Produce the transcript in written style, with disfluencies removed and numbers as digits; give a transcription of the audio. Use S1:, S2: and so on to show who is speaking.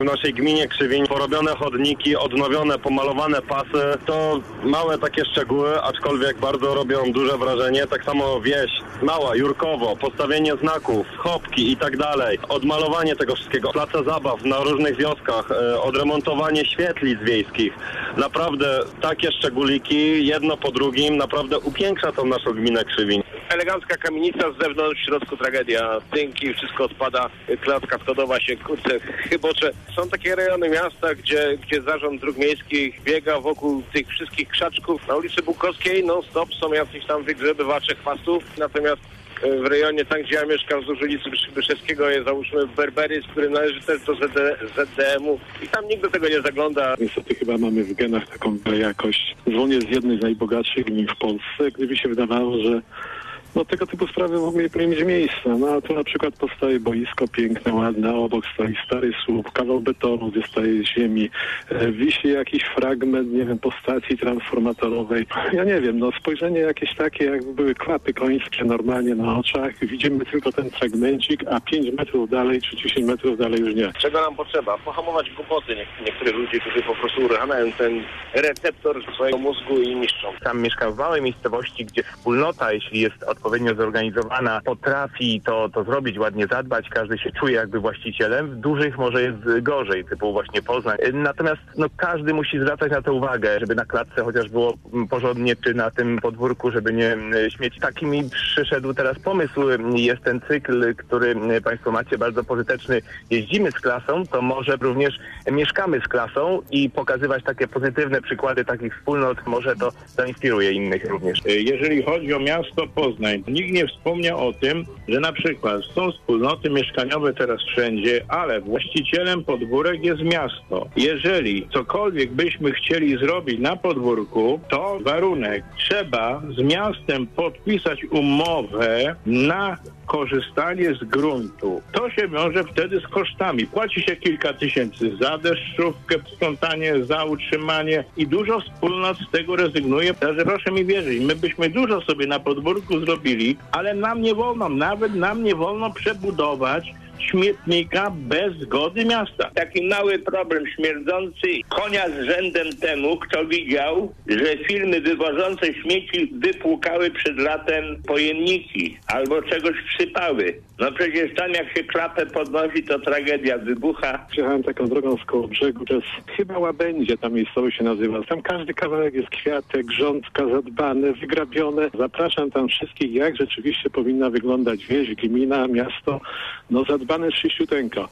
S1: W naszej gminie Krzywiń porobione chodniki, odnowione, pomalowane pasy, to małe takie szczegóły, aczkolwiek bardzo robią duże wrażenie. Tak samo wieś, mała, Jurkowo, postawienie znaków, chopki i tak dalej, odmalowanie tego wszystkiego, place zabaw na różnych wioskach, odremontowanie świetlic wiejskich. Naprawdę takie szczególiki, jedno po drugim, naprawdę upiększa tą naszą gminę Krzywiń.
S2: Elegancka kamienica, z zewnątrz, w środku tragedia. Tynki, wszystko odpada, klatka schodowa się chybocze. Są takie rejony miasta, gdzie zarząd dróg miejskich biega wokół tych wszystkich krzaczków. Na ulicy Bukowskiej non-stop są jacyś tam wygrzebywacze chwastów, natomiast w rejonie, tam gdzie ja mieszkam, wzdłuż ulicy Byszewskiego jest, załóżmy, Berberys, który należy też do ZDM-u i tam nikt do tego nie zagląda.
S3: Niestety chyba mamy w genach taką jakość. Dzwonię z jednej z najbogatszych gmin w Polsce, gdyby się wydawało, że tego typu sprawy w ogóle nie powinny mieć miejsca. A tu na przykład powstaje boisko piękne, ładne, obok stoi stary słup, kawał betonu wystaje z ziemi, wisi jakiś fragment, nie wiem, po stacji transformatorowej. Ja nie wiem, spojrzenie jakieś takie, jakby były klapy końskie normalnie na oczach, widzimy tylko ten fragmencik, a 5 metrów dalej czy 10 metrów dalej już nie.
S2: Czego nam potrzeba? Pohamować głupoty niektórych ludzi, którzy po prostu uruchamiają ten receptor swojego mózgu i niszczą.
S4: Tam mieszkam w małej miejscowości, gdzie wspólnota, jeśli jest odpowiednio zorganizowana, potrafi to zrobić, ładnie zadbać, każdy się czuje jakby właścicielem. W dużych może jest gorzej, typu właśnie Poznań. Natomiast każdy musi zwracać na to uwagę, żeby na klatce chociaż było porządnie, czy na tym podwórku, żeby nie śmieci. Taki mi przyszedł teraz pomysł. Jest ten cykl, który Państwo macie, bardzo pożyteczny. Jeździmy z klasą, to może również mieszkamy z klasą i pokazywać takie pozytywne przykłady takich wspólnot. Może to zainspiruje innych również.
S5: Jeżeli chodzi o miasto Poznań, nikt nie wspomniał o tym, że na przykład są wspólnoty mieszkaniowe teraz wszędzie, ale właścicielem podwórek jest miasto. Jeżeli cokolwiek byśmy chcieli zrobić na podwórku, to warunek, trzeba z miastem podpisać umowę na korzystanie z gruntu. To się wiąże wtedy z kosztami. Płaci się kilka tysięcy za deszczówkę, sprzątanie, za utrzymanie i dużo wspólnot z tego rezygnuje. Także proszę mi wierzyć, my byśmy dużo sobie na podwórku zrobili, ale nam nie wolno, nawet nam nie wolno przebudować śmietnika bez zgody miasta.
S6: Taki mały problem śmierdzący konia z rzędem temu, kto widział, że firmy wywożące śmieci wypłukały przed latem pojemniki albo czegoś wsypały. Przecież tam jak się klapę podnosi, to tragedia wybucha.
S3: Przyjechałem taką drogą z Kołobrzegu, to jest chyba Łabędzie, ta miejscowość się nazywa. Tam każdy kawałek jest kwiatek, grządka zadbane, wygrabione. Zapraszam tam wszystkich, jak rzeczywiście powinna wyglądać wieś, gmina, miasto. Zadbane czyściuteńko.